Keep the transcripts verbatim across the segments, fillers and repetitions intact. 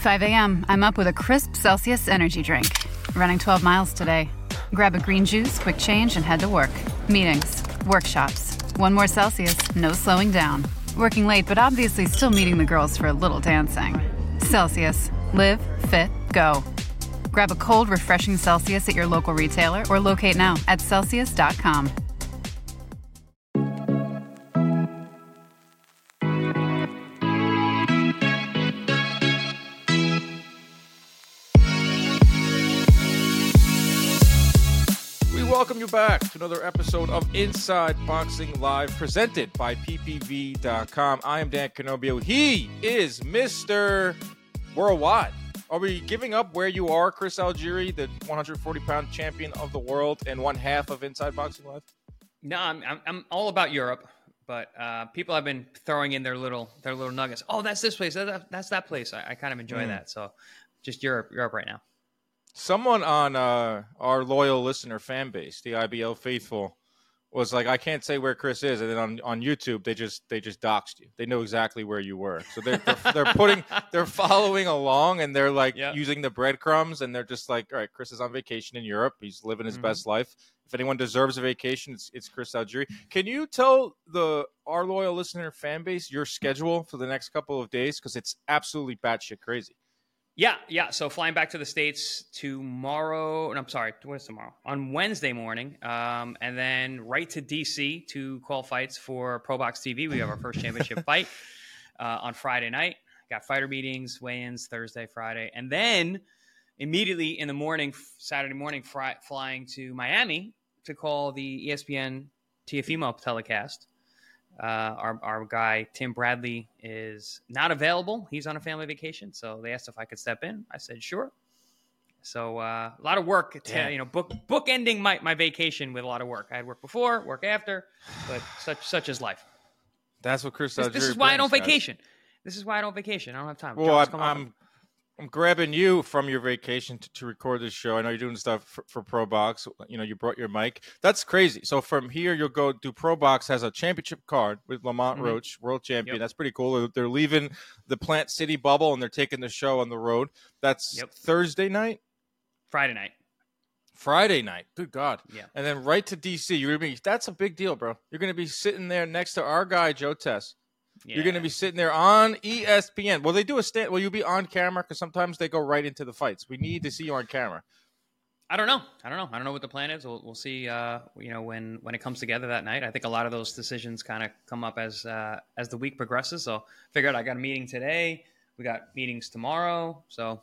five a.m., I'm up with a crisp Celsius energy drink. Running twelve miles today. Grab a green juice, quick change, and head to work. Meetings, workshops. One more Celsius, no slowing down. Working late, but obviously still meeting the girls for a little dancing. Celsius. Live, fit, go. Grab a cold, refreshing Celsius at your local retailer or locate now at Celsius dot com. Welcome you back to another episode of Inside Boxing Live, presented by P P V dot com. I am Dan Canobio. He is Mister Worldwide. Are we giving up where you are, Chris Algieri, the one hundred forty pound champion of the world and one half of Inside Boxing Live? No, I'm I'm, I'm all about Europe, but uh, people have been throwing in their little their little nuggets. Oh, that's this place. That, that's that place. I, I kind of enjoy mm. that. So just Europe, Europe right now. Someone on uh, our loyal listener fan base, the I B L faithful, was like, "I can't say where Chris is," and then on, on YouTube they just they just doxed you. They know exactly where you were, so they're they're, they're putting they're following along, and they're like yep. using the breadcrumbs, and they're just like, "All right, Chris is on vacation in Europe. He's living his mm-hmm. best life. If anyone deserves a vacation, it's it's Chris Algieri." Can you tell the our loyal listener fan base your schedule for the next couple of days, because it's absolutely batshit crazy? Yeah, yeah. So flying back to the States tomorrow, and I'm sorry, what is tomorrow? On Wednesday morning, um, and then right to D C to call fights for Pro Box T V. We have our first championship fight uh, on Friday night. Got fighter meetings, weigh-ins Thursday, Friday, and then immediately in the morning, Saturday morning, fry, flying to Miami to call the E S P N Teofimo telecast. Uh, our our guy Tim Bradley is not available. He's on a family vacation, so they asked if I could step in. I said sure. So uh, a lot of work, to, you know, book book ending my, my vacation with a lot of work. I had work before, work after, but such such is life. That's what Chris. This, this is why I don't vacation. Guys. This is why I don't vacation. I don't have time. Well, I'm I'm, I'm grabbing you from your vacation to, to record this show. I know you're doing stuff for, for Pro Box. You know, you brought your mic. That's crazy. So from here, you'll go do Pro Box has a championship card with Lamont mm-hmm. Roach, world champion. Yep. That's pretty cool. They're leaving the Plant City bubble and they're taking the show on the road. That's yep. Thursday night? Friday night. Friday night. Good God. Yeah. And then right to D C. You're gonna be, that's a big deal, bro. You're going to be sitting there next to our guy, Joe Tess. Yeah. You're going to be sitting there on E S P N. Will they do a stand? Will you be on camera? Because sometimes they go right into the fights. We need to see you on camera. I don't know. I don't know. I don't know what the plan is. We'll, we'll see. Uh, you know, when when it comes together that night. I think a lot of those decisions kind of come up as uh, as the week progresses. So figured I got a meeting today. We got meetings tomorrow. So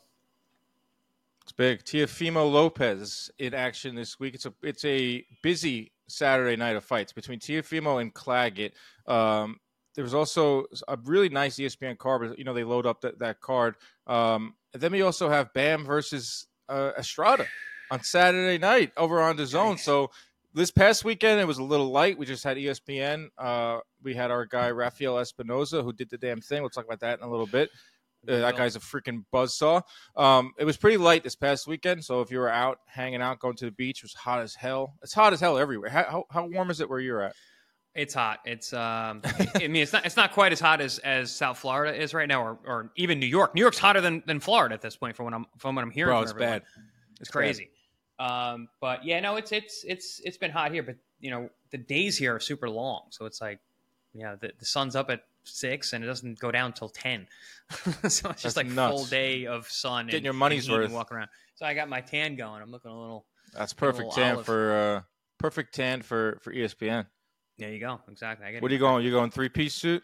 it's big. Teofimo Lopez in action this week. It's a it's a busy Saturday night of fights between Teofimo and Claggett. Um, There was also a really nice E S P N card, but, you know, they load up that, that card. Um, and then we also have Bam versus uh, Estrada on Saturday night over on DAZN. So this past weekend, it was a little light. We just had E S P N. Uh, we had our guy, Rafael Espinoza, who did the damn thing. We'll talk about that in a little bit. Uh, that guy's a freaking buzzsaw. Um, it was pretty light this past weekend. So if you were out, hanging out, going to the beach, it was hot as hell. It's hot as hell everywhere. How, how, how warm is it where you're at? It's hot. It's um. I mean, it's not. It's not quite as hot as, as South Florida is right now, or, or even New York. New York's hotter than, than Florida at this point, from what I'm from what I'm hearing. Bro, from it's everyone. bad. It's, it's crazy. Bad. Um, but yeah, no, it's it's it's it's been hot here, but you know the days here are super long, so it's like, yeah, the, the sun's up at six and it doesn't go down until ten, so it's just That's like nuts. Full day of sun. Getting and, your money's and worth. And walking around. So I got my tan going. I'm looking a little. That's perfect tan olive. for uh, perfect tan for, for E S P N. There you go. Exactly. I what are you going? You going three-piece suit?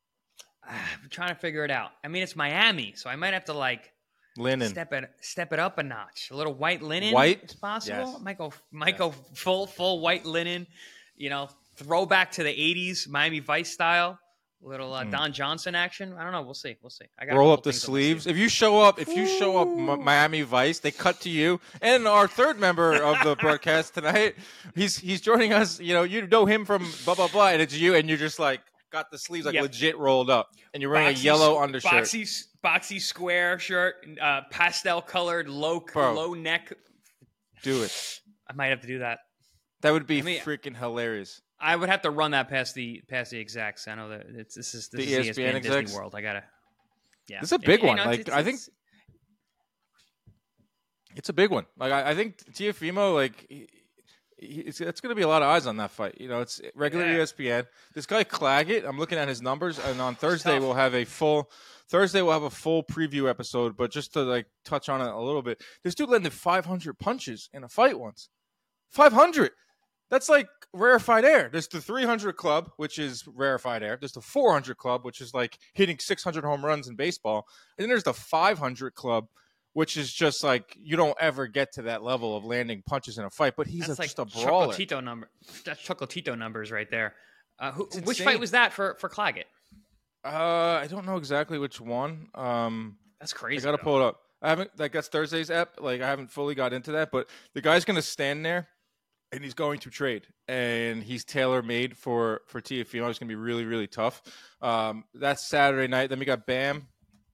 I'm trying to figure it out. I mean, it's Miami, so I might have to like linen step it step it up a notch. A little white linen, white, if possible. Yes. Might go might yes. go full full white linen. You know, throwback to the eighties Miami Vice style. A little uh, mm. Don Johnson action. I don't know. We'll see. We'll see. I got roll up the sleeves. If you show up, if you show up M- Miami Vice, they cut to you. And our third member of the broadcast tonight, he's he's joining us. You know, you know him from blah blah blah, and it's you, and you're just like got the sleeves like yep. legit rolled up, and you're wearing boxy, a yellow undershirt, boxy boxy square shirt, uh, pastel colored low Bro, low neck. Do it. I might have to do that. That would be I mean, freaking hilarious. I would have to run that past the past the execs. I know that it's this is this the is E S P N E S P N execs? Disney World. I gotta. Yeah, this is a big it, one. You know, like it's, I think It's a big one. Like I, I think Teofimo, like he, he, it's, it's going to be a lot of eyes on that fight. You know, it's regular yeah. E S P N. This guy Claggett, I'm looking at his numbers, and on Thursday we'll have a full Thursday we'll have a full preview episode. But just to like touch on it a little bit, this dude landed five hundred punches in a fight once. five hundred. That's like rarefied air. There's the three hundred club, which is rarefied air. There's the four hundred club, which is like hitting six hundred home runs in baseball. And then there's the five hundred club, which is just like you don't ever get to that level of landing punches in a fight. But he's That's a, like just a brawler. Chocolatito number. That's Chocolatito numbers right there. Uh, who, which fight was that for for Claggett? Uh, I don't know exactly which one. Um, That's crazy. I got to pull it up. I haven't. Like that's Thursday's ep. Like I haven't fully got into that. But the guy's gonna stand there, and he's going to trade, and he's tailor made for for Teofimo. It's gonna be really really tough. Um, that's Saturday night. Then we got Bam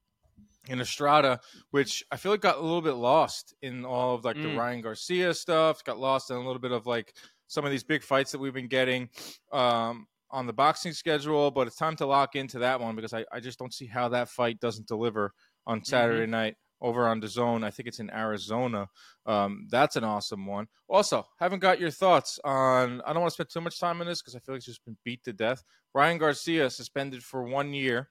in Estrada, which I feel like got a little bit lost in all of like mm. the Ryan Garcia stuff, got lost in a little bit of like some of these big fights that we've been getting um, on the boxing schedule, but it's time to lock into that one because I, I just don't see how that fight doesn't deliver on Saturday mm-hmm. night over on DAZN. I think it's in Arizona. Um, that's an awesome one. Also, haven't got your thoughts on, I don't want to spend too much time on this because I feel like it's just been beat to death. Ryan Garcia suspended for one year.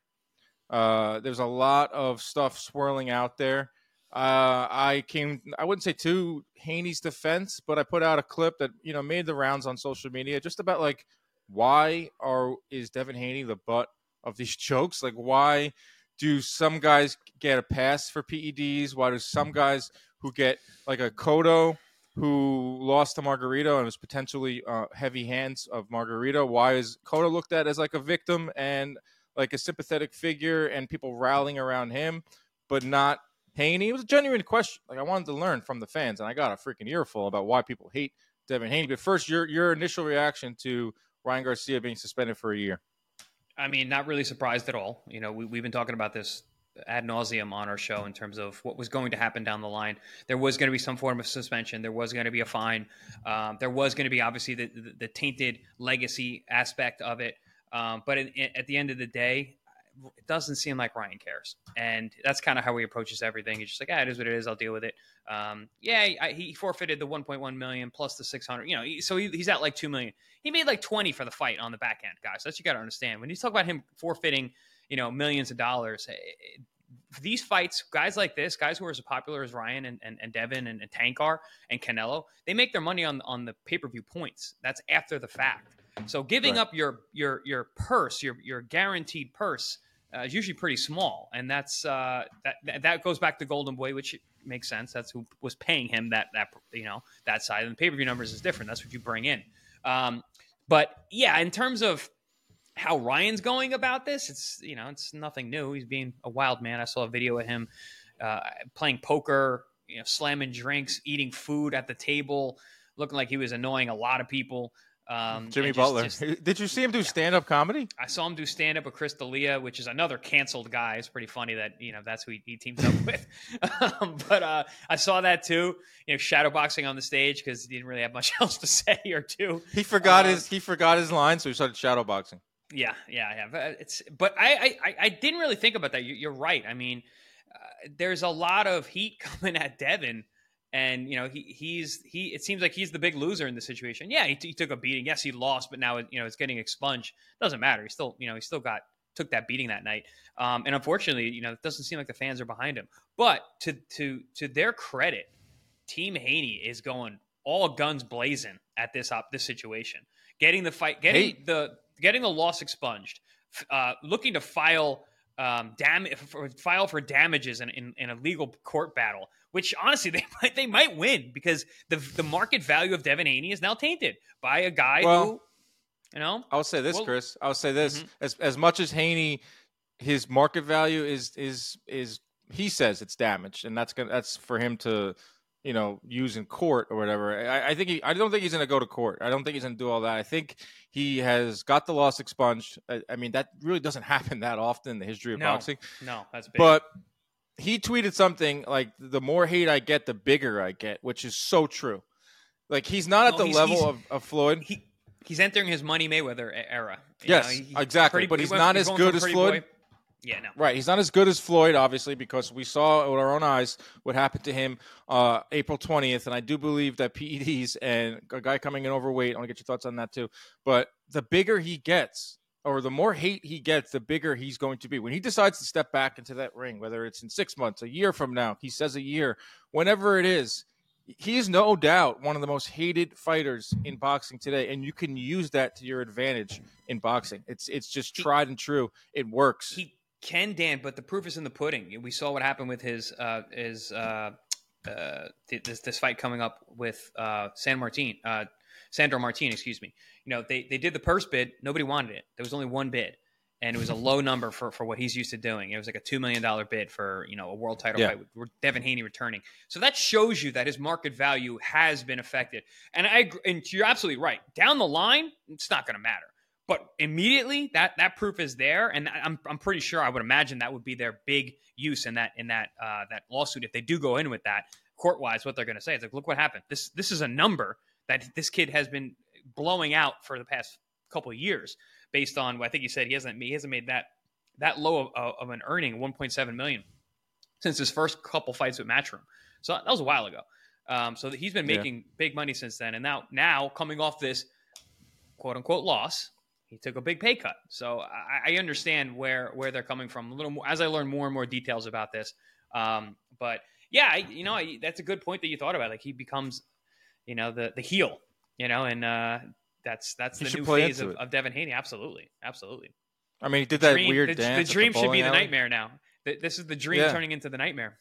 Uh, there's a lot of stuff swirling out there. Uh, I came, I wouldn't say to Haney's defense, but I put out a clip that, you know, made the rounds on social media just about like, why are, is Devin Haney the butt of these jokes? Like, why do some guys get a pass for P E Ds? Why do some guys who get like a Cotto who lost to Margarito and was potentially uh, heavy hands of Margarito, why is Cotto looked at as like a victim and like a sympathetic figure and people rallying around him, but not Haney? It was a genuine question. Like I wanted to learn from the fans, and I got a freaking earful about why people hate Devin Haney. But first, your your initial reaction to Ryan Garcia being suspended for a year. I mean, not really surprised at all. You know, we, we've been talking about this ad nauseum on our show in terms of what was going to happen down the line. There was going to be some form of suspension. There was going to be a fine. Um, there was going to be obviously the, the, the tainted legacy aspect of it. Um, but in, in, at the end of the day, it doesn't seem like Ryan cares. And that's kind of how he approaches everything. He's just like, ah, it is what it is. I'll deal with it. Um, yeah, I, he forfeited the one point one million plus the six hundred, you know, so he, he's at like two million. He made like twenty for the fight on the back end, guys. That's what you got to understand. When you talk about him forfeiting, you know, millions of dollars, it, these fights, guys like this, guys who are as popular as Ryan and, and, and Devin and, and Tank are and Canelo, they make their money on, on the pay-per-view points. That's after the fact. So giving right. up your your your purse, your your guaranteed purse, uh, is usually pretty small, and that's uh, that that goes back to Golden Boy, which makes sense. That's who was paying him that that you know that side, and the pay per view numbers is different. That's what you bring in. Um, but yeah, in terms of how Ryan's going about this, it's you know it's nothing new. He's being a wild man. I saw a video of him uh, playing poker, you know, slamming drinks, eating food at the table, looking like he was annoying a lot of people. Um, Jimmy just, Butler. Just, Did you see him do stand-up comedy? I saw him do stand-up with Chris D'Elia, which is another canceled guy. It's pretty funny that, you know, that's who he, he teams up with. um, but uh, I saw that too, you know, shadowboxing on the stage because he didn't really have much else to say or do. He forgot um, his he forgot his line, so he started shadowboxing. Yeah, yeah, yeah. But it's but I I, I didn't really think about that. You're right. I mean, uh, there's a lot of heat coming at Devin. And, you know, he he's he it seems like he's the big loser in the situation. Yeah, he, he took a beating. Yes, he lost, but now, you know, it's getting expunged. Doesn't matter. He still, you know, he still got took that beating that night. Um, and unfortunately, you know, it doesn't seem like the fans are behind him. But to to to their credit, Team Haney is going all guns blazing at this op, this situation. Getting the fight, getting hey. the getting the loss expunged, uh, looking to file um, dam for, file for damages in, in, in a legal court battle. Which honestly they might they might win because the the market value of Devin Haney is now tainted by a guy well, who, you know. I'll say this, well, Chris. I'll say this: mm-hmm. as as much as Haney, his market value is is is he says it's damaged, and that's gonna that's for him to, you know, use in court or whatever. I, I think he, I don't think he's gonna go to court. I don't think he's gonna do all that. I think he has got the loss expunged. I, I mean, that really doesn't happen that often in the history of no, boxing. No, that's big. But he tweeted something like, the more hate I get, the bigger I get, which is so true. Like, he's not at no, the he's, level he's, of, of Floyd. He, he's entering his Money Mayweather era. You yes, know, he, exactly. Pretty, but he's not as good as Floyd. Boy. Yeah, no. Right. He's not as good as Floyd, obviously, because we saw with our own eyes what happened to him uh, April twentieth. And I do believe that P E Ds and a guy coming in overweight, I want to get your thoughts on that too. But the bigger he gets, or the more hate he gets, the bigger he's going to be. When he decides to step back into that ring, whether it's in six months, a year from now, he says a year, whenever it is, he is no doubt one of the most hated fighters in boxing today, and you can use that to your advantage in boxing. It's it's just tried and true. It works. He can, Dan, but the proof is in the pudding. We saw what happened with his uh, his uh, uh, this this fight coming up with uh, San Martin, uh, Sandro Martin, excuse me. You know, they they did the purse bid. Nobody wanted it. There was only one bid, and it was a low number for, for what he's used to doing. It was like a two million dollar bid for, you know, a world title yeah. fight with Devin Haney returning. So that shows you that his market value has been affected. And I and you're absolutely right. Down the line, it's not going to matter. But immediately, that that proof is there, and I'm I'm pretty sure I would imagine that would be their big use in that in that uh, that lawsuit if they do go in with that court wise. What they're going to say is like, look what happened. This this is a number that this kid has been blowing out for the past couple of years, based on what I think he said he hasn't he hasn't made that that low of, of an earning, one point seven million, since his first couple fights with Matchroom. So that was a while ago. Um, so he's been making yeah. big money since then, and now now coming off this quote unquote loss. He took a big pay cut. So I, I understand where, where they're coming from a little more as I learn more and more details about this. Um, but yeah, I, you know, I, that's a good point that you thought about. Like he becomes, you know, the, the heel, you know, and uh, that's, that's the new phase of, of Devin Haney. Absolutely. Absolutely. I mean, he did that dream, weird the, dance. The dream the should be the alley. nightmare now. This is the dream yeah. turning into the nightmare.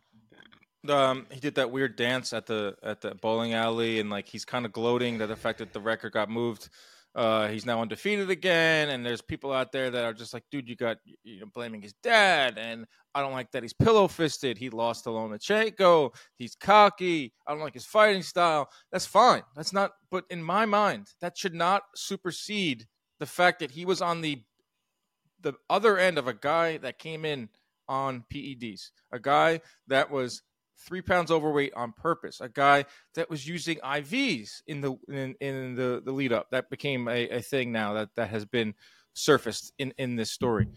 Um, he did that weird dance at the, at the bowling alley. And like, he's kind of gloating that the fact that the record got moved. Uh, he's now undefeated again, and there's people out there that are just like, dude, you got you know blaming his dad, and I don't like that he's pillow fisted. He lost to Lomachenko. He's cocky. I don't like his fighting style. That's fine. That's not. But in my mind, that should not supersede the fact that he was on the the other end of a guy that came in on P E Ds, a guy that was three pounds overweight on purpose, a guy that was using I Vs in the in, in the, the lead up. That became a, a thing now that, that has been surfaced in, in this story.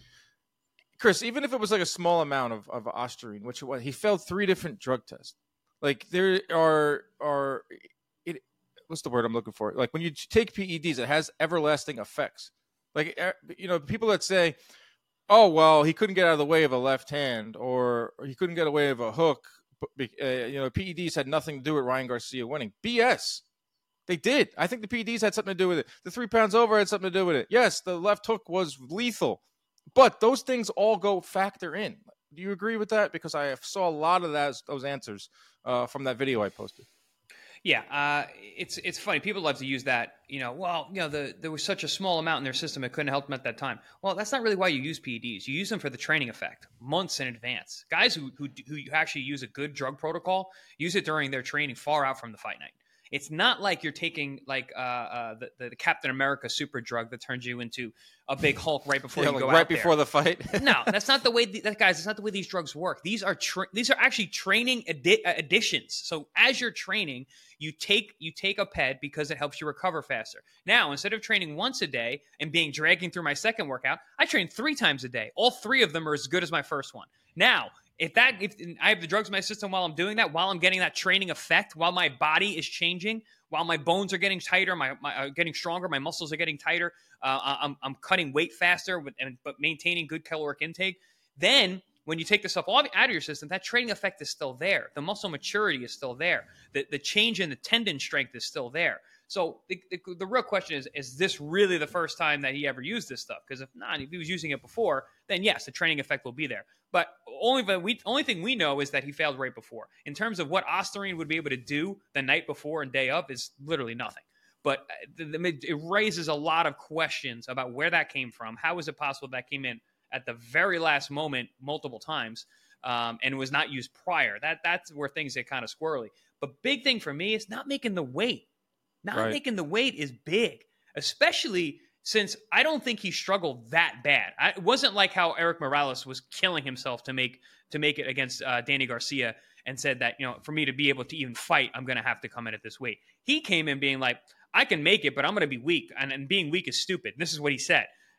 Chris, even if it was like a small amount of, of Ostarine, which it was, he failed three different drug tests. Like there are are it what's the word I'm looking for? Like when you take P E Ds, it has everlasting effects. Like you know, people that say, oh well, he couldn't get out of the way of a left hand, or, or he couldn't get away of a hook. Uh, you know, P E Ds had nothing to do with Ryan Garcia winning. B S. They did. I think the P E Ds had something to do with it. The three pounds over had something to do with it. Yes, the left hook was lethal. But those things all go factor in. Do you agree with that? Because I saw a lot of that, those answers uh, from that video I posted. Yeah, uh, it's it's funny. People love to use that. You know, well, you know, the, there was such a small amount in their system it couldn't help them at that time. Well, that's not really why you use P E Ds. You use them for the training effect, months in advance. Guys who who who actually use a good drug protocol use it during their training, far out from the fight night. It's not like you're taking like uh, uh, the, the Captain America super drug that turns you into a big Hulk right before yeah, you like go right out before there. the fight. No, that's not the way. The, that, guys, that's not the way these drugs work. These are tra- these are actually training addi- additions. So as you're training, you take you take a P E D because it helps you recover faster. Now, instead of training once a day and being dragging through my second workout, I train three times a day. All three of them are as good as my first one. Now, if that if I have the drugs in my system while I'm doing that, while I'm getting that training effect, while my body is changing, while my bones are getting tighter, my, my uh, getting stronger, my muscles are getting tighter, uh, I'm I'm cutting weight faster, with, and, but maintaining good caloric intake. Then when you take this stuff out of your system, that training effect is still there. The muscle maturity is still there. The the change in the tendon strength is still there. So the, the, the real question is, is this really the first time that he ever used this stuff? Because if not, if he was using it before, then yes, the training effect will be there. But only the we, only thing we know is that he failed right before. In terms of what Ostarine would be able to do the night before and day of is literally nothing. But the, the, it raises a lot of questions about where that came from. How is it possible that came in at the very last moment multiple times um, and was not used prior? That That's where things get kind of squirrely. But big thing for me is not making the weight. Not right. making the weight is big, especially since I don't think he struggled that bad. I, it wasn't like how Eric Morales was killing himself to make to make it against uh, Danny Garcia and said that, you know, for me to be able to even fight, I'm going to have to come in at this weight. He came in being like, I can make it, but I'm going to be weak, and, and being weak is stupid. This is what he said.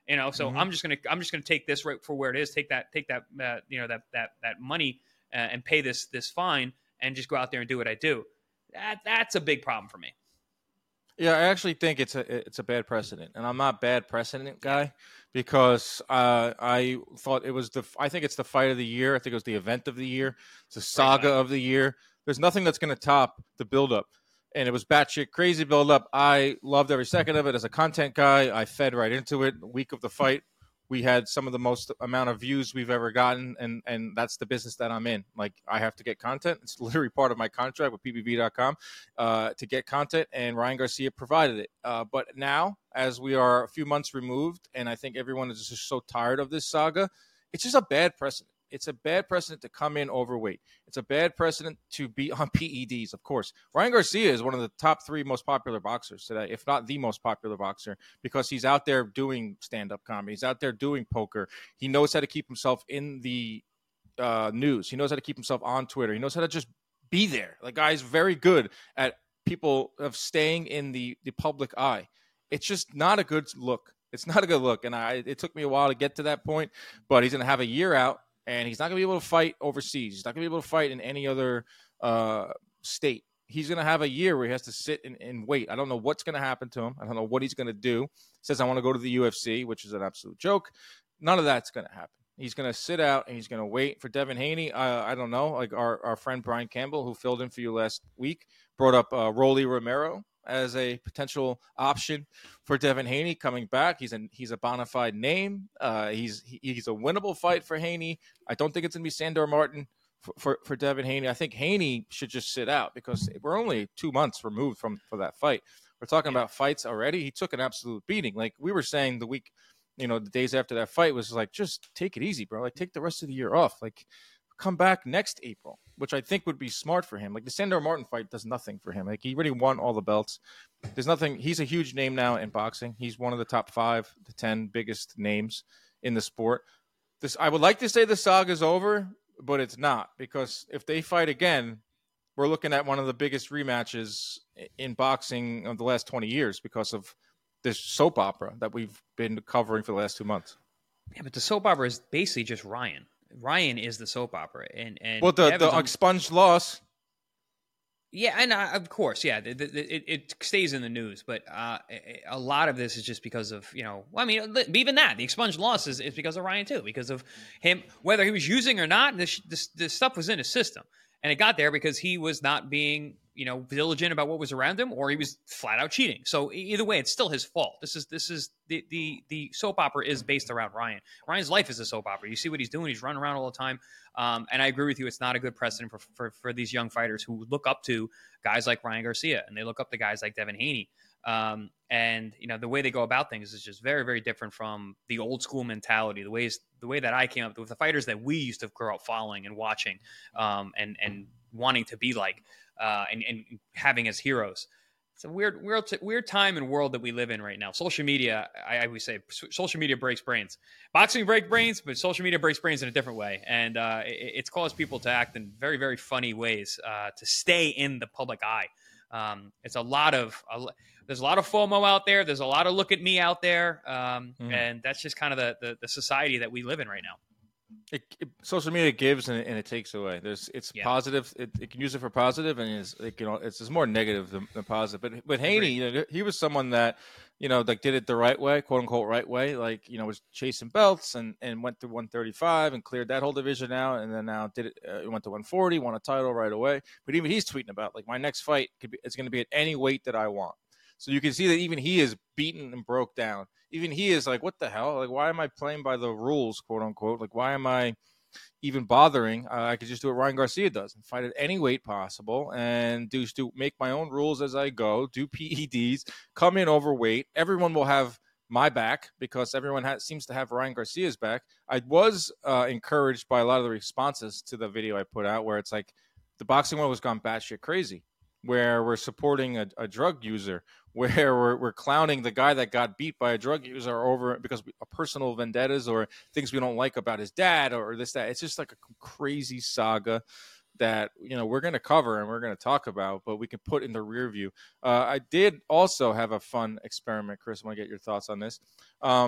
You know, so Mhm. I'm just gonna I'm just gonna take this right for where it is. Take that take that uh, you know that that that money uh, and pay this this fine and just go out there and do what I do. That that's a big problem for me. Yeah, I actually think it's a it's a bad precedent, and I'm not a bad precedent guy because uh, I thought it was the I think it's the fight of the year. I think it was the event of the year. It's the saga of the year. There's nothing that's going to top the build-up, and it was batshit crazy build-up. I loved every second of it. As a content guy, I fed right into it. The week of the fight, we had some of the most amount of views we've ever gotten, and and that's the business that I'm in. Like, I have to get content. It's literally part of my contract with P P V dot com uh, to get content, and Ryan Garcia provided it. Uh, but now, as we are a few months removed, and I think everyone is just so tired of this saga, it's just a bad precedent. It's a bad precedent to come in overweight. It's a bad precedent to be on P E Ds, of course. Ryan Garcia is one of the top three most popular boxers today, if not the most popular boxer, because he's out there doing stand-up comedy. He's out there doing poker. He knows how to keep himself in the uh, news. He knows how to keep himself on Twitter. He knows how to just be there. The guy's very good at people of staying in the, the public eye. It's just not a good look. It's not a good look. And I, it took me a while to get to that point, but he's going to have a year out. And he's not going to be able to fight overseas. He's not going to be able to fight in any other uh, state. He's going to have a year where he has to sit and, and wait. I don't know what's going to happen to him. I don't know what he's going to do. He says, I want to go to the U F C, which is an absolute joke. None of that's going to happen. He's going to sit out and he's going to wait for Devin Haney. Uh, I don't know. Like our, our friend Brian Campbell, who filled in for you last week, brought up uh, Rolly Romero as a potential option for Devin Haney coming back. He's a he's a bona fide name. Uh, he's he, he's a winnable fight for Haney. I don't think it's going to be Sandor Martin for, for, for Devin Haney. I think Haney should just sit out because we're only two months removed from for that fight. We're talking about fights already. He took an absolute beating. Like we were saying the week, you know, the days after that fight was like, just take it easy, bro. Like take the rest of the year off. Like come back next April, which I think would be smart for him. Like the Sandor Martin fight does nothing for him. Like he already won all the belts. There's nothing. He's a huge name now in boxing. He's one of the top five to ten biggest names in the sport. This I would like to say the saga's over, but it's not, because if they fight again, we're looking at one of the biggest rematches in boxing of the last twenty years because of this soap opera that we've been covering for the last two months. Yeah, but the soap opera is basically just Ryan. Ryan is the soap opera, and and well, the Kevin's the a- expunged loss. Yeah, and uh, of course, yeah, the, the, it, it stays in the news, but uh, a lot of this is just because of, you know, well, I mean, even that, the expunged loss is, is because of Ryan too, because of him, whether he was using or not, this, this, this stuff was in his system, and it got there because he was not being, you know, diligent about what was around him, or he was flat out cheating. So either way, it's still his fault. This is this is the the the soap opera is based around Ryan. Ryan's life is a soap opera. You see what he's doing. He's running around all the time. Um, and I agree with you. It's not a good precedent for, for for these young fighters who look up to guys like Ryan Garcia, and they look up to guys like Devin Haney. Um, and you know, the way they go about things is just very, very different from the old school mentality. The ways the way that I came up with the fighters that we used to grow up following and watching, um, and and wanting to be like. Uh, and, and having as heroes. It's a weird, weird, weird time and world that we live in right now. Social media, I, I always say, social media breaks brains. Boxing breaks brains, but social media breaks brains in a different way. And uh, it, it's caused people to act in very, very funny ways uh, to stay in the public eye. Um, it's a lot of, a, there's a lot of FOMO out there. There's a lot of look at me out there. Um, mm. And that's just kind of the, the, the society that we live in right now. It, it, social media gives and it, and it takes away. There's it's yeah. positive. It, it can use it for positive, and it's it, you know it's, it's more negative than, than positive. But but Haney, you know, he was someone that you know like did it the right way, quote unquote right way. Like you know was chasing belts and, and went to one thirty-five and cleared that whole division out, and then now did it. Uh, went to one forty, won a title right away. But even he's tweeting about like my next fight could be it's going to be at any weight that I want. So you can see that even he is beaten and broke down. Even he is like, what the hell? Like, why am I playing by the rules, quote unquote? Like, why am I even bothering? Uh, I could just do what Ryan Garcia does and fight at any weight possible and do, do make my own rules as I go, do P E Ds, come in overweight. Everyone will have my back because everyone has, seems to have Ryan Garcia's back. I was uh, encouraged by a lot of the responses to the video I put out where it's like the boxing world has gone batshit crazy, where we're supporting a, a drug user, where we're, we're clowning the guy that got beat by a drug user over because of personal vendettas or things we don't like about his dad or this, that. It's just like a crazy saga that, you know, we're going to cover and we're going to talk about, but we can put in the rear view. Uh, I did also have a fun experiment, Chris. I want to get your thoughts on this. Um,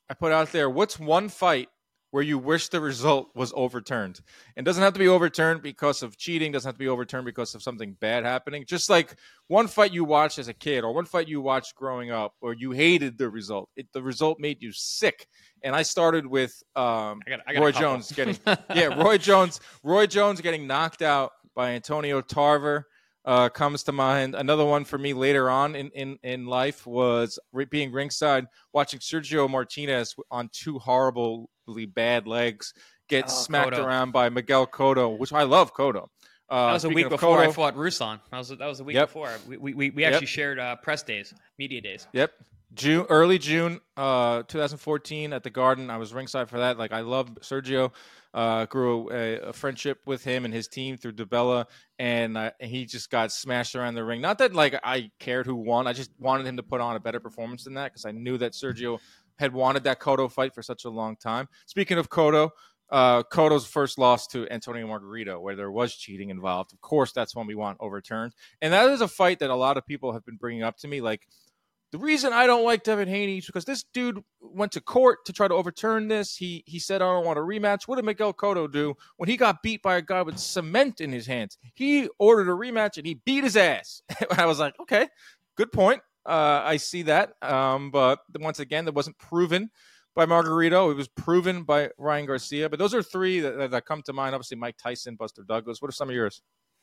I put out there, what's one fight where you wish the result was overturned? It doesn't have to be overturned because of cheating. Doesn't have to be overturned because of something bad happening. Just like one fight you watched as a kid or one fight you watched growing up or you hated the result. It, the result made you sick. And I started with um, I got, I got Roy Jones getting yeah, Roy Jones, Roy Jones getting knocked out by Antonio Tarver. Uh, comes to mind. Another one for me later on in, in, in life was re- being ringside, watching Sergio Martinez on two horribly bad legs get oh, smacked Cotto. around by Miguel Cotto, which I love Cotto. Uh, that was a week before Cotto, I fought Ruslan. That was that was a week yep. before. We we, we actually yep. shared uh, press days, media days. Yep. June, early June, uh, twenty fourteen at the Garden. I was ringside for that. Like I love Sergio. Uh, grew a, a friendship with him and his team through DeBella, and uh, he just got smashed around the ring. Not that like I cared who won. I just wanted him to put on a better performance than that because I knew that Sergio had wanted that Cotto fight for such a long time. Speaking of Cotto, uh, Cotto's first loss to Antonio Margarito, where there was cheating involved. Of course, that's one we want overturned. And that is a fight that a lot of people have been bringing up to me. Like, the reason I don't like Devin Haney is because this dude went to court to try to overturn this. He he said, I don't want a rematch. What did Miguel Cotto do when he got beat by a guy with cement in his hands? He ordered a rematch, and he beat his ass. I was like, okay, good point. Uh, I see that. Um, but once again, that wasn't proven by Margarito. It was proven by Ryan Garcia. But those are three that, that come to mind. Obviously, Mike Tyson, Buster Douglas. What are some of yours?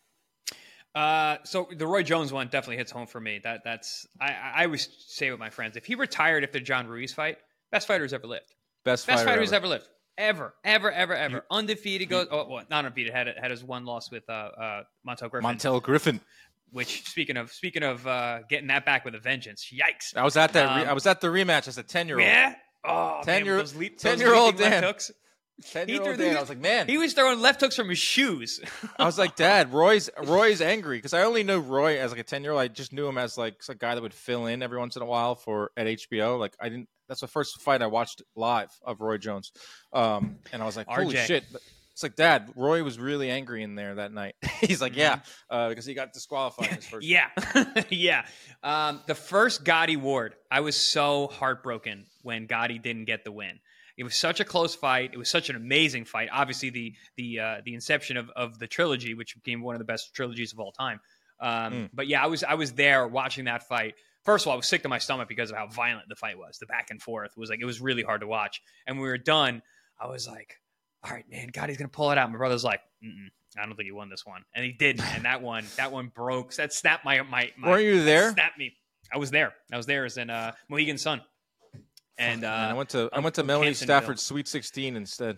Uh, so the Roy Jones one definitely hits home for me. That that's I, I always say with my friends, if he retired after the John Ruiz fight, best fighter who's ever lived. Best, best fighter, fighter ever. who's ever lived. Ever, ever, ever, ever. You, undefeated goes. Oh, well, not undefeated. Had had his one loss with uh, uh Montel Griffin. Montel Griffin. Which speaking of speaking of uh, getting that back with a vengeance, yikes! I was at that. Um, Re- I was at the rematch as a ten year old. Yeah. Oh, ten man, year those leap, ten those year old leaping left Dan. hooks. ten He year old threw Dan. the- I was like, man. He was throwing left hooks from his shoes. I was like, Dad, Roy's Roy's angry because I only knew Roy as like a ten year old. I just knew him as like a guy that would fill in every once in a while for at H B O. Like I didn't. That's the first fight I watched live of Roy Jones, um, and I was like, holy R J. shit. It's like, Dad, Roy was really angry in there that night. He's like, yeah, uh, because he got disqualified in his first. yeah, yeah. Um, the first Gotti Ward, I was so heartbroken when Gotti didn't get the win. It was such a close fight. It was such an amazing fight. Obviously, the the uh, the inception of, of the trilogy, which became one of the best trilogies of all time. Um, mm. But yeah, I was I was there watching that fight. First of all, I was sick to my stomach because of how violent the fight was. The back and forth was like it was really hard to watch. And when we were done, I was like, "All right, man, Gotti's gonna pull it out." My brother's like, Mm-mm, "I don't think he won this one," and he didn't. And that one, that one broke. That snapped my my. my Weren't you there? Snapped me. I was there. I was there as in uh, Mohegan Sun. And uh, Man, I went to I went to Melanie Stafford's Sweet sixteen instead.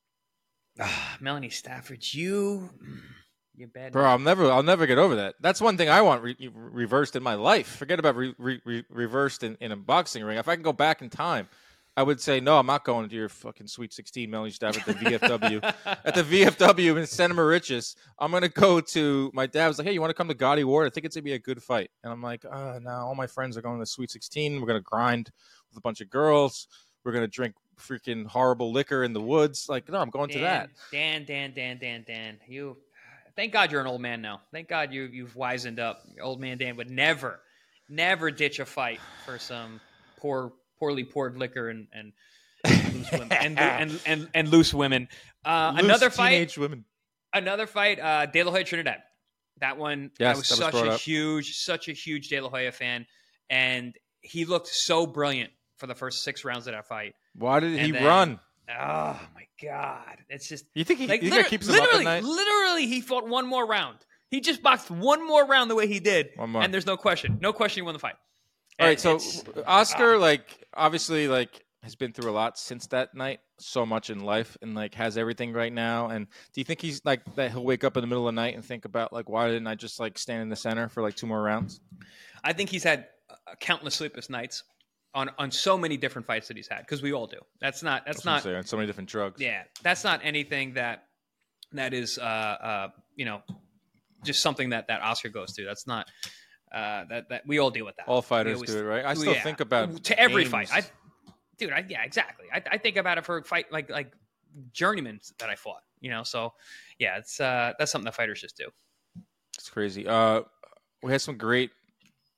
Melanie Stafford, you, you bad. Bro, I'll never I'll never get over that. That's one thing I want re- reversed in my life. Forget about re- re- reversed in, in a boxing ring. If I can go back in time, I would say no. I'm not going to your fucking Sweet sixteen, Melanie Stafford at the V F W at the V F W in Santa Mauritius. I'm gonna go to my dad was like, hey, you want to come to Gotti Ward? I think it's gonna be a good fight. And I'm like, uh, no, all my friends are going to Sweet sixteen. We're gonna grind with a bunch of girls. We're gonna drink freaking horrible liquor in the woods. Like, no, I'm going Dan, to that. Dan, Dan, Dan, Dan, Dan. You, thank God you're an old man now. Thank God you you've wizened up. Old man Dan would never, never ditch a fight for some poor, poorly poured liquor and and, and loose women and, and and and loose women. Uh, loose another fight. Teenage women. Another fight. Uh, De La Hoya Trinidad. That one. Yes, I was, that was such a up. huge, such a huge De La Hoya fan, and he looked so brilliant for the first six rounds of that fight. Why did And he then, run? Oh my God! It's just You think he, like you think that keeps him up literally, at night? literally, he fought one more round. He just boxed one more round the way he did, One more. and there's no question, no question, he won the fight. All And right, so it's- Oscar, ah. like, obviously, like, has been through a lot since that night, so much in life, and like has everything right now. And do you think he's like that? He'll wake up in the middle of the night and think about like, why didn't I just like stand in the center for like two more rounds? I think he's had uh, countless sleepless nights on on so many different fights that he's had, because we all do. That's not that's not Say, on so many different drugs. yeah, that's not anything that that is uh uh you know just something that that Oscar goes through. That's not uh that that we all deal with that. All fighters always- do it, right? I still yeah. think about to every games. fight. I, dude, I, yeah, exactly. I, I think about it for a fight like like journeymen that I fought. You know, so yeah, it's uh that's something that fighters just do. It's crazy. Uh, we had some great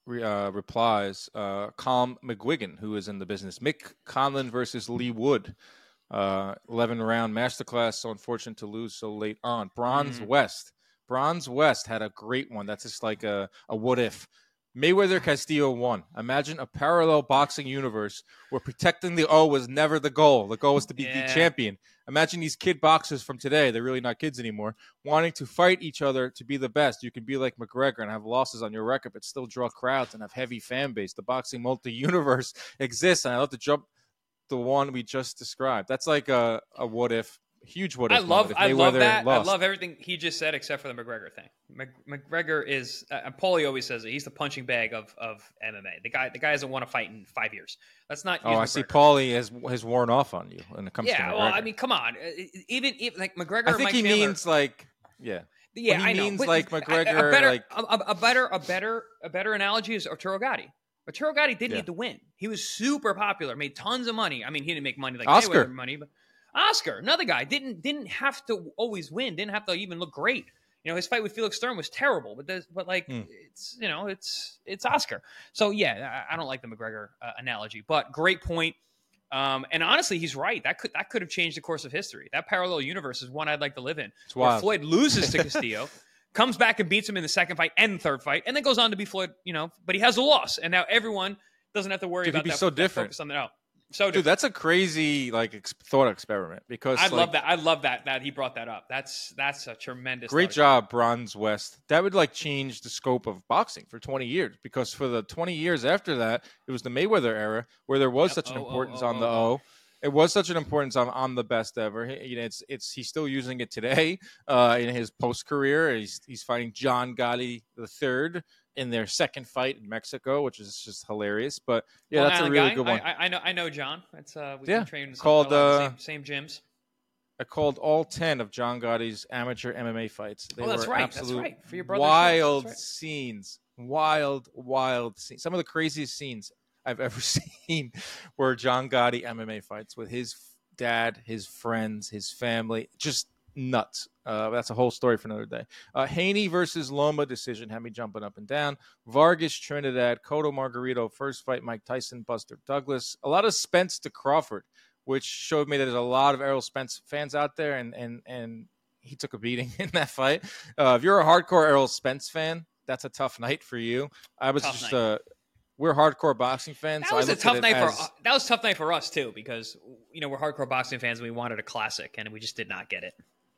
re, uh, replies. Uh, Colm McGuigan, who is in the business. Mick Conlon versus Lee Wood. Uh, eleven round masterclass. So unfortunate to lose so late on. Bronze Mm. West. Bronze West had a great one. That's just like a, a what if. Mayweather Castillo won. Imagine a parallel boxing universe where protecting the O was never the goal. The goal was to be Yeah. the champion. Imagine these kid boxers from today, they're really not kids anymore, wanting to fight each other to be the best. You can be like McGregor and have losses on your record, but still draw crowds and have heavy fan base. The boxing multi-universe exists, and I love to jump the one we just described. That's like a, a what if. Huge what if. I love, if I love that. lost. I love everything he just said, except for the McGregor thing. Mc, McGregor is, uh, Paulie always says it. He's the punching bag of, of M M A. The guy, the guy hasn't won a fight in five years. That's not. Oh, I McGregor. see. Paulie has has worn off on you when it comes yeah, to McGregor. well, I mean, come on. Even, even like McGregor. I think and Mike he Chandler, means like, yeah. Yeah, When he I know. means But like a- McGregor, A, better, like a, a- a better, a better, a better analogy is Arturo Gatti. Arturo Gatti didn't Yeah. need to win. He was super popular, made tons of money. I mean, he didn't make money like Oscar. Mayweather money, but Oscar, another guy, didn't didn't have to always win. Didn't have to even look great. You know, his fight with Felix Sturm was terrible, but there's, but like Hmm. it's you know it's it's Oscar. So yeah, I, I don't like the McGregor uh, analogy, but great point. Um, and honestly, he's right. That could that could have changed the course of history. That parallel universe is one I'd like to live in. It's Where wild. Floyd loses to Castillo, comes back and beats him in the second fight and third fight, and then goes on to be Floyd. You know, but he has a loss, and now everyone doesn't have to worry Dude, he'd about be that. so that different. Focus on that. So dude, different. that's a crazy like ex- thought experiment because I like, love that. I love that that he brought that up. That's that's a tremendous. Great thought job, Bronze West. That would like change the scope of boxing for twenty years because for the twenty years after that, it was the Mayweather era where there was Yep. such an Oh, oh, importance oh, on oh, the oh. O. It was such an importance on, on the best ever. He- You know, it's it's he's still using it today uh, in his post career. He's he's fighting John Gotti the third in their second fight in Mexico, which is just hilarious. But yeah, Long that's a Island really guy. good one. I, I know. I know John. It's uh, we Yeah, can train in some, called, a lot of the uh, same, same gyms. I called all ten of John Gotti's amateur M M A fights. They Oh, that's were right. That's absolute right. For your brother's wild show. That's right. scenes. Wild, wild scenes. Some of the craziest scenes I've ever seen were John Gotti M M A fights with his dad, his friends, his family. Just nuts. Uh, that's a whole story for another day. Uh, Haney versus Loma decision had me jumping up and down. Vargas, Trinidad, Cotto Margarito, first fight, Mike Tyson, Buster Douglas. A lot of Spence to Crawford, which showed me that there's a lot of Errol Spence fans out there, and and and he took a beating in that fight. Uh, if you're a hardcore Errol Spence fan, that's a tough night for you. I was Tough just night. uh, we're hardcore boxing fans. That so was I a looked tough at it night as, for that was a tough night for us too because you know we're hardcore boxing fans and we wanted a classic and we just did not get it.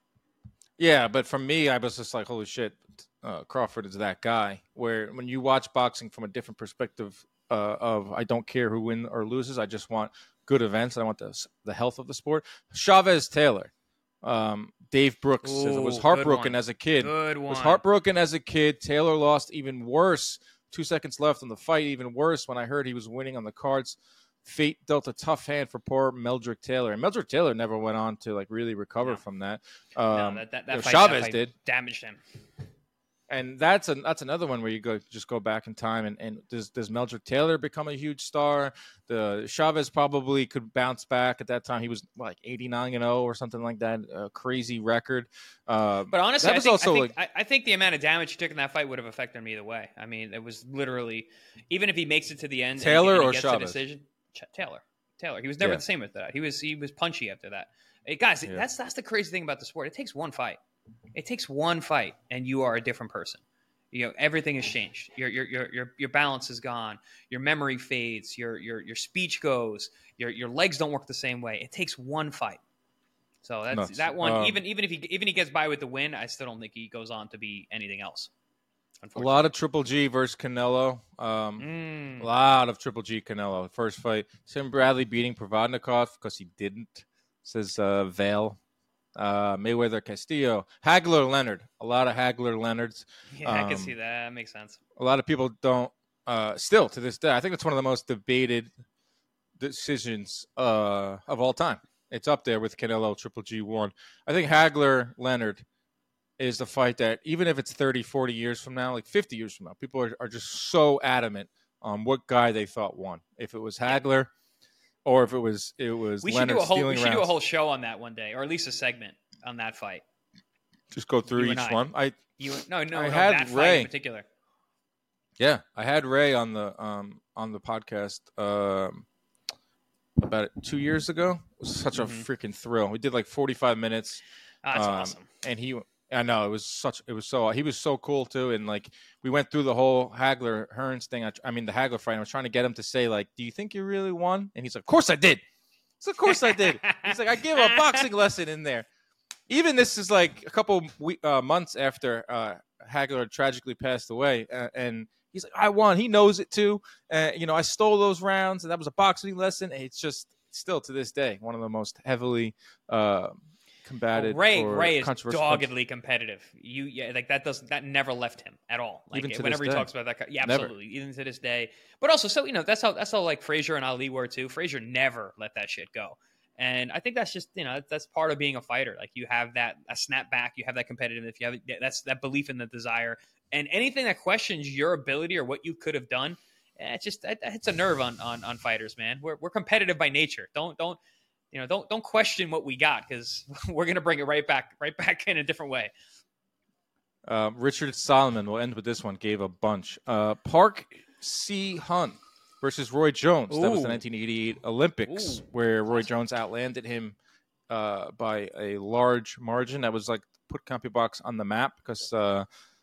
Yeah, but for me, I was just like, holy shit, uh, Crawford is that guy. Where when you watch boxing from a different perspective uh, of I don't care who wins or loses, I just want good events and I want the the health of the sport. Chavez Taylor, um, Dave Brooks says it was Ooh, heartbroken good one. as a kid. Good one. Was heartbroken as a kid. Taylor lost even worse. Two seconds left in the fight, even worse when I heard he was winning on the cards. Fate dealt a tough hand for poor Meldrick Taylor, and Meldrick Taylor never went on to like really recover No. from that. No, Um, that, that, you that know, fight, Chavez that fight did, damaged him. and that's a that's another one where you go just go back in time and, and does does Meldrick Taylor become a huge star? The Chavez probably could bounce back at that time. He was what, like eighty-nine and oh or something like that, a crazy record. Uh, But honestly, that I was think, also I, think, like I, I think the amount of damage he took in that fight would have affected him either way. I mean, it was literally even if he makes it to the end, Taylor and, and he or gets Chavez? the decision. Ch- Taylor, Taylor. He was never Yeah. the same after that. He was he was punchy after that. Hey, guys, Yeah. that's that's the crazy thing about the sport. It takes one fight. It takes one fight, and you are a different person. You know, everything has changed. Your your your your your balance is gone. Your memory fades. Your your your speech goes. Your your legs don't work the same way. It takes one fight. So that's Nuts. that one. Um, even even if he even he gets by with the win, I still don't think he goes on to be anything else. a Unfortunately. lot of Triple G versus Canelo. Um, Mm. A lot of Triple G Canelo. First fight, Tim Bradley beating Provodnikov because he didn't, says uh, Vale. Uh, Mayweather Castillo. Hagler Leonard. A lot of Hagler Leonards. Yeah, I can um, see that. That makes sense. A lot of people don't, uh, still to this day, I think it's one of the most debated decisions uh, of all time. It's up there with Canelo Triple G one. I think Hagler Leonard is the fight that even if it's thirty, forty years from now, like fifty years from now, people are, are just so adamant on what guy they thought won. If it was Hagler or if it was it was We should Leonard do a whole we stealing should do a rounds. whole show on that one day, or at least a segment on that fight. Just go through you each and I. one. I You no no, I no had that fight Ray. in particular. Yeah, I had Ray on the um on the podcast um about two years ago. It was such Mm-hmm. a freaking thrill. We did like forty-five minutes. Oh, that's um, awesome. And he, I know it was such, it was so, he was so cool too. And like, we went through the whole Hagler Hearns thing. I, I mean, the Hagler fight. I was trying to get him to say like, "Do you think you really won?" And he's like, "Of course I did." So of course I did. He's like, "I gave a boxing lesson in there." Even this is like a couple we, uh, months after uh, Hagler tragically passed away, uh, and he's like, "I won." He knows it too. Uh, you know, I stole those rounds, and that was a boxing lesson. It's just still to this day one of the most heavily uh, combated. Oh, Ray or Ray is controversial doggedly competitive. You yeah, like that does that never left him at all. Like Even to whenever this he day. talks about that, yeah, Never. absolutely, even to this day. But also, so you know, that's how that's how like Frazier and Ali were too. Frazier never let that shit go. And I think that's just, you know, that's part of being a fighter. Like you have that a snap back, you have that competitiveness, you have that's that belief in the desire, and anything that questions your ability or what you could have done, eh, it's just it hits a nerve on on on fighters, man. We're we're competitive by nature. Don't don't you know don't don't question what we got, because we're gonna bring it right back right back in a different way. Uh, Richard Solomon, we'll end with this one, gave a bunch. Uh, Park Si-hun versus Roy Jones. Ooh. That was the nineteen eighty-eight Olympics, Ooh. where Roy Jones outlanded him uh, by a large margin. That was like put CompuBox on the map because uh,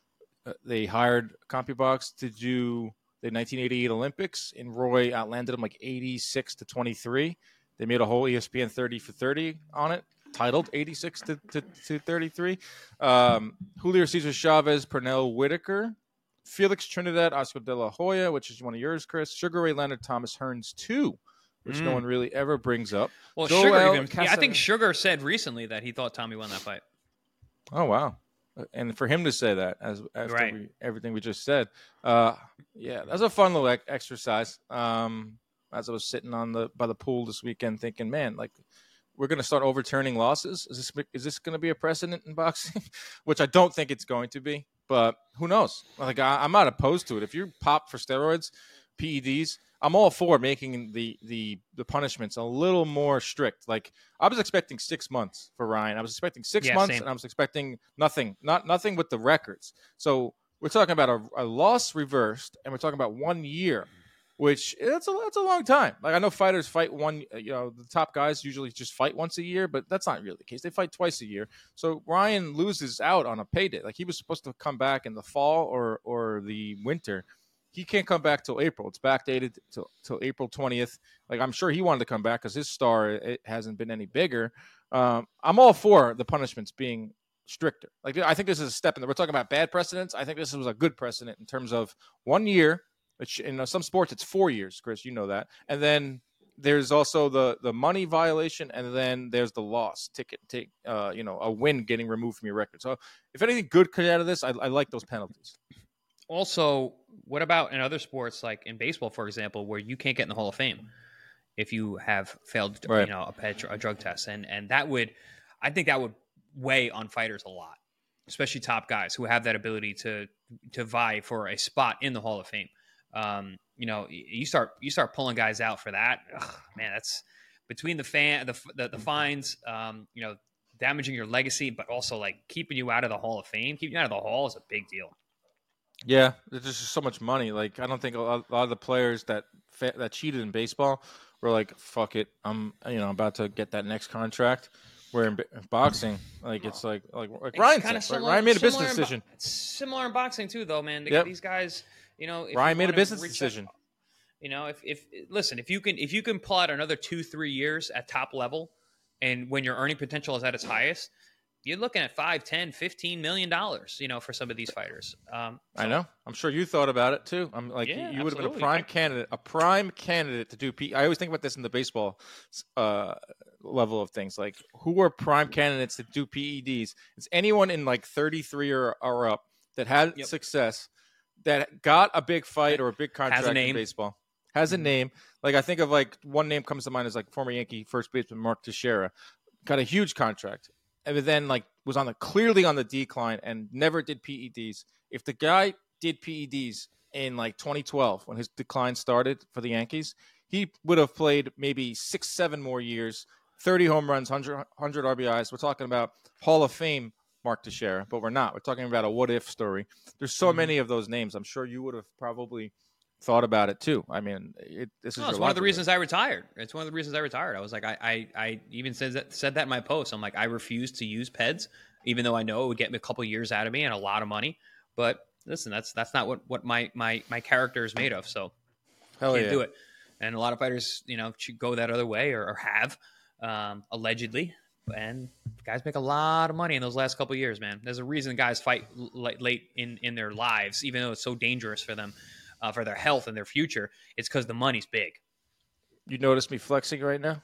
they hired CompuBox to do the nineteen eighty-eight Olympics, and Roy outlanded him like eighty-six to twenty-three. They made a whole E S P N thirty for thirty on it, titled eighty-six to thirty-three. Um, Julio Cesar Chavez, Pernell Whitaker, Felix Trinidad, Oscar De La Hoya, which is one of yours, Chris. Sugar Ray Leonard, Thomas Hearns, two, which mm. no one really ever brings up. Well, Joel Sugar even, yeah, I think Sugar said recently that he thought Tommy won that fight. Oh, wow. And for him to say that, as after right. we, everything we just said, uh, yeah, that was a fun little exercise. Um, as I was sitting on the by the pool this weekend thinking, man, like, we're going to start overturning losses. Is this is this going to be a precedent in boxing? Which I don't think it's going to be, but who knows? Like I, I'm not opposed to it. If you pop for steroids, P E Ds, I'm all for making the the the punishments a little more strict. Like I was expecting six months for Ryan. I was expecting six yeah, months, same. and I was expecting nothing, not nothing with the records. So we're talking about a, a loss reversed, and we're talking about one year. Which that's a that's a long time. Like I know fighters fight one, you know, the top guys usually just fight once a year, but that's not really the case. They fight twice a year. So Ryan loses out on a payday. Like he was supposed to come back in the fall or or the winter. He can't come back till April. It's backdated till till April twentieth. Like I'm sure he wanted to come back because his star it hasn't been any bigger. Um, I'm all for the punishments being stricter. Like I think this is a step in the. We're talking about bad precedents. I think this was a good precedent in terms of one year. Which in some sports it's four years, Chris. You know that, and then there's also the, the money violation, and then there's the loss ticket, take uh, you know, a win getting removed from your record. So if anything good comes out of this, I, I like those penalties. Also, what about in other sports, like in baseball, for example, where you can't get in the Hall of Fame if you have failed, right. you know, a, a drug test, and and that would, I think that would weigh on fighters a lot, especially top guys who have that ability to to vie for a spot in the Hall of Fame. Um, you know, you start you start pulling guys out for that. Ugh, man, that's between the fan, the the, the fines, um, you know, damaging your legacy, but also like keeping you out of the Hall of Fame. Keeping you out of the Hall is a big deal. Yeah, there's just so much money. Like I don't think a lot, a lot of the players that that cheated in baseball were like, "Fuck it, I'm you know about to get that next contract." Where in, in boxing, like it's like like, like Ryan said, similar, Ryan made a business decision. Bo- similar in boxing too, though, man. Yep. These guys. You know, if Ryan you made a business decision. Out, you know, if if listen, if you can if you can pull out another two three years at top level, and when your earning potential is at its highest, you're looking at five, ten, fifteen million dollars. You know, for some of these fighters. Um, so, I know. I'm sure you thought about it too. I'm like, yeah, you would have been a absolutely. prime candidate, a prime candidate to do. P- I always think about this in the baseball uh, level of things. Like, who are prime candidates to do P E Ds? It's anyone in like thirty-three or, or up that had yep. success. That got a big fight or a big contract in baseball. Has a name. Like I think of like one name comes to mind is like former Yankee first baseman Mark Teixeira. Got a huge contract. And then like was on the clearly on the decline and never did P E Ds. If the guy did P E Ds in like twenty twelve when his decline started for the Yankees, he would have played maybe six, seven more years, thirty home runs, one hundred, one hundred R B Is. We're talking about Hall of Fame Mark Teixeira, but we're not. We're talking about a what-if story. There's so mm-hmm. many of those names. I'm sure you would have probably thought about it too. I mean, it, this is no, it's one of the reasons I retired. It's one of the reasons I retired. I was like, I, I, I even said that, said that in my post. I'm like, I refuse to use P E Ds, even though I know it would get me a couple years out of me and a lot of money. But listen, that's that's not what, what my, my, my character is made of. So Hell can't yeah. do it. And a lot of fighters, you know, should go that other way or, or have, um, allegedly. And guys make a lot of money in those last couple of years, man. There's a reason guys fight l- late in, in their lives, even though it's so dangerous for them, uh, for their health and their future. It's because the money's big. You notice me flexing right now?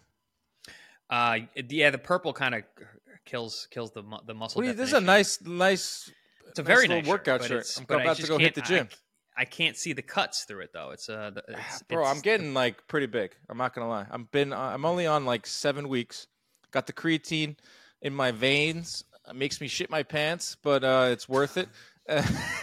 Uh, yeah, the purple kind of kills kills the the muscle. Well, this is a nice, nice. It's a very nice, nice workout shirt. shirt. I'm but about to go hit the gym. I, I can't see the cuts through it though. It's uh, it's, bro, it's, I'm getting like pretty big. I'm not gonna lie. I'm been. Uh, I'm only on like seven weeks. Got the creatine in my veins. It makes me shit my pants, but uh, it's worth it. uh,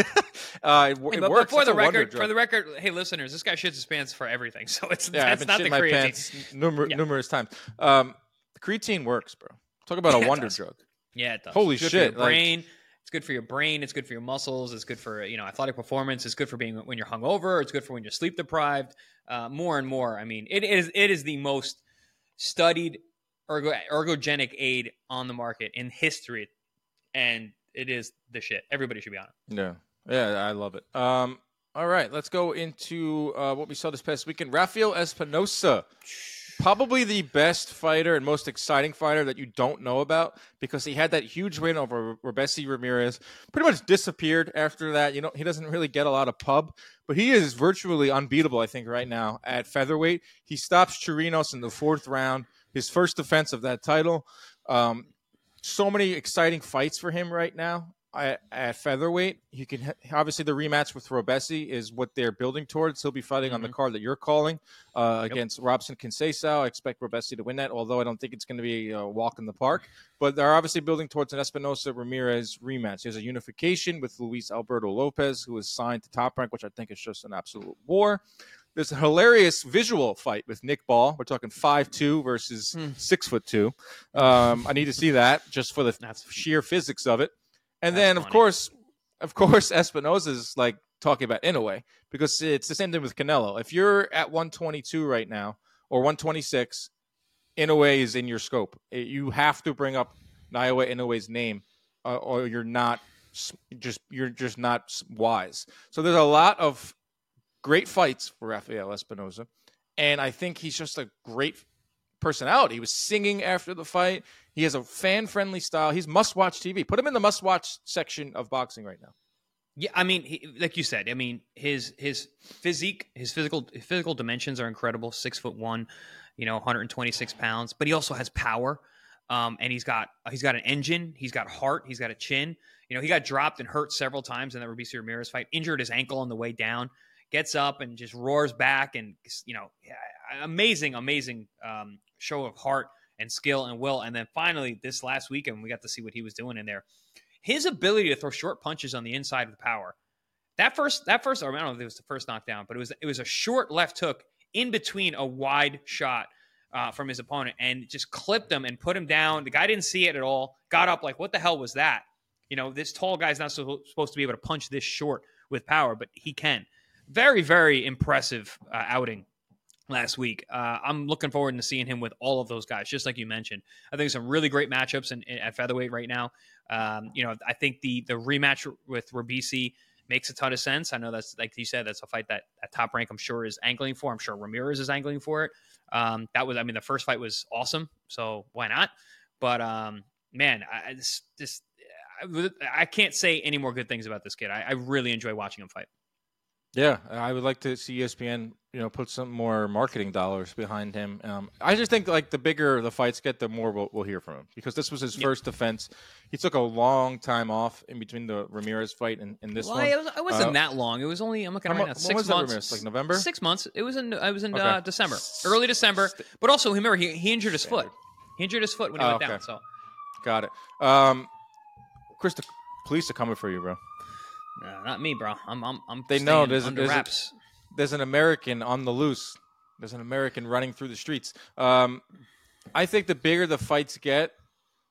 it, hey, it but, works. But for it's the record, for the record, hey listeners, this guy shits his pants for everything. So it's yeah, that's I've been not shitting the my creatine. pants numer- yeah. numerous times. Um, the creatine works, bro. Talk about a yeah, wonder drug. Yeah, it does. Holy it's good shit! For your brain. Like, it's good for your brain. It's good for your muscles. It's good for you know athletic performance. It's good for being when you're hungover. It's good for when you're sleep deprived. Uh, more and more. I mean, it is it is the most studied ergo, ergogenic aid on the market in history, and it is the shit. Everybody should be on it. Yeah, yeah, I love it. Um, all right, let's go into uh, what we saw this past weekend. Rafael Espinosa. Probably the best fighter and most exciting fighter that you don't know about because he had that huge win over Robesi Ramirez. Pretty much disappeared after that. You know, he doesn't really get a lot of pub, but he is virtually unbeatable, I think, right now at featherweight. He stops Chirinos in the fourth round, his first defense of that title. Um, so many exciting fights for him right now. At, at featherweight, he can obviously the rematch with Robesi is what they're building towards. He'll be fighting mm-hmm. on the card that you're calling uh, yep. against Robson Conceição. I expect Robesi to win that, although I don't think it's going to be a walk in the park. But they're obviously building towards an Espinosa Ramirez rematch. There's a unification with Luis Alberto Lopez, who is signed to Top Rank, which I think is just an absolute war. There's a hilarious visual fight with Nick Ball. We're talking five two versus mm. six foot two. Um, I need to see that just for the That's sheer physics of it. And That's then, funny. of course, of course, Espinosa's like talking about Inoue because it's the same thing with Canelo. If you're at one twenty-two right now or one twenty-six, Inoue is in your scope. You have to bring up Naoya Inoue's name, uh, or you're not just you're just not wise. So there's a lot of great fights for Rafael Espinosa, and I think he's just a great personality. He was singing after the fight. He has a fan-friendly style. He's must-watch T V. Put him in the must-watch section of boxing right now. Yeah, I mean, he, like you said, I mean, his his physique, his physical his physical dimensions are incredible. Six foot one, you know, one hundred twenty-six pounds. But he also has power, um, and he's got he's got an engine. He's got heart. He's got a chin. You know, he got dropped and hurt several times in that Robesi Ramirez fight. Injured his ankle on the way down. Gets up and just roars back, and you know, amazing, amazing um, show of heart and skill and will. And then finally, this last weekend, we got to see what he was doing in there. His ability to throw short punches on the inside with power. That first, that first, or I don't know if it was the first knockdown, but it was it was a short left hook in between a wide shot uh, from his opponent, and just clipped him and put him down. The guy didn't see it at all. Got up like, what the hell was that? You know, this tall guy's not so, supposed to be able to punch this short with power, but he can. Very, very impressive uh, outing last week. Uh, I'm looking forward to seeing him with all of those guys, just like you mentioned. I think some really great matchups in, in, at featherweight right now. Um, you know, I think the the rematch with Robesi makes a ton of sense. I know that's, like you said, that's a fight that, that Top Rank, I'm sure, is angling for. I'm sure Ramirez is angling for it. Um, that was, I mean, the first fight was awesome, so why not? But, um, man, I just, just I, I can't say any more good things about this kid. I, I really enjoy watching him fight. Yeah, I would like to see E S P N, you know, put some more marketing dollars behind him. Um, I just think like the bigger the fights get, the more we'll, we'll hear from him because this was his yep. first defense. He took a long time off in between the Ramirez fight and, and this well, one. It, was, it wasn't uh, that long. It was only I'm looking at right now six was months. Ramirez, like November, six months. It was in I was in okay. uh, December, early December. But also, remember he he injured his Standard. foot. He injured his foot when he oh, went okay. down. So got it. Um, Chris, the police are coming for you, bro. No, not me, bro. I'm I'm I'm. They know there's under there's wraps. A, There's an American on the loose. There's an American running through the streets. Um, I think the bigger the fights get,